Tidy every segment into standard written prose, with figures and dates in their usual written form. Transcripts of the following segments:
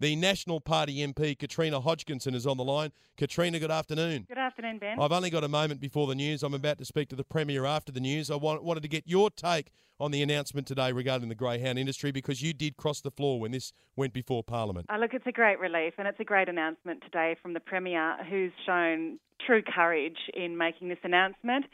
The National Party MP, Katrina Hodgkinson, is on the line. Katrina, good afternoon. Good afternoon, Ben. I've only got a moment before the news. I'm about to speak to the Premier after the news. I wanted to get your take on the announcement today regarding the greyhound industry, because you did cross the floor when this went before Parliament. Look, it's a great relief, and it's a great announcement today from the Premier, who's shown true courage in making this announcement.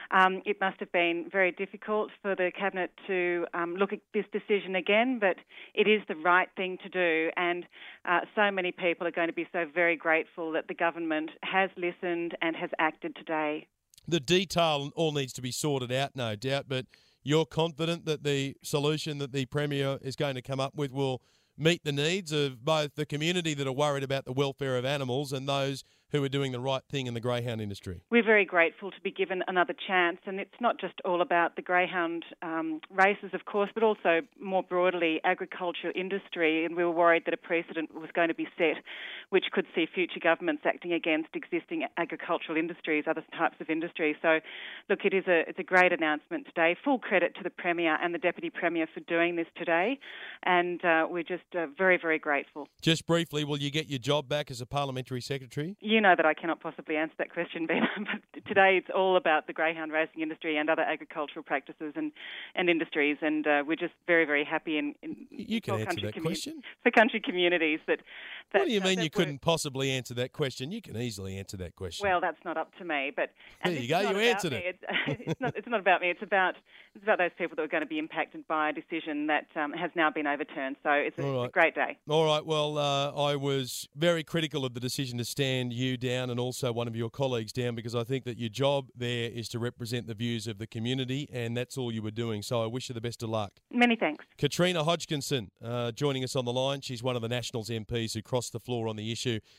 It must have been very difficult for the Cabinet to look at this decision again, but it is the right thing to do, and so many people are going to be so very grateful that the government has listened and has acted today. The detail all needs to be sorted out, no doubt, but you're confident that the solution that the Premier is going to come up with will meet the needs of both the community that are worried about the welfare of animals and those who are doing the right thing in the greyhound industry? We're very grateful to be given another chance, and it's not just all about the greyhound races, of course, but also more broadly agricultural industry, and we were worried that a precedent was going to be set which could see future governments acting against existing agricultural industries, other types of industry. So, look, it's a great announcement today. Full credit to the Premier and the Deputy Premier for doing this today, and we're just very, very grateful. Just briefly, will you get your job back as a Parliamentary Secretary? You know that I cannot possibly answer that question, Ben, but today it's all about the greyhound racing industry and other agricultural practices and industries, and we're just very, very happy You can answer that question. For country communities. That what do you mean you couldn't possibly answer that question? You can easily answer that question. Well, that's not up to me, but there you go. You answered it. It's not about me. It's about those people that are going to be impacted by a decision that has now been overturned. So it's a great day. All right. Well, I was very critical of the decision to stand you down and also one of your colleagues down, because I think that your job there is to represent the views of the community, and that's all you were doing. So I wish you the best of luck. Many thanks. Katrina Hodgkinson joining us on the line. She's one of the Nationals MPs who crossed the floor on the issue.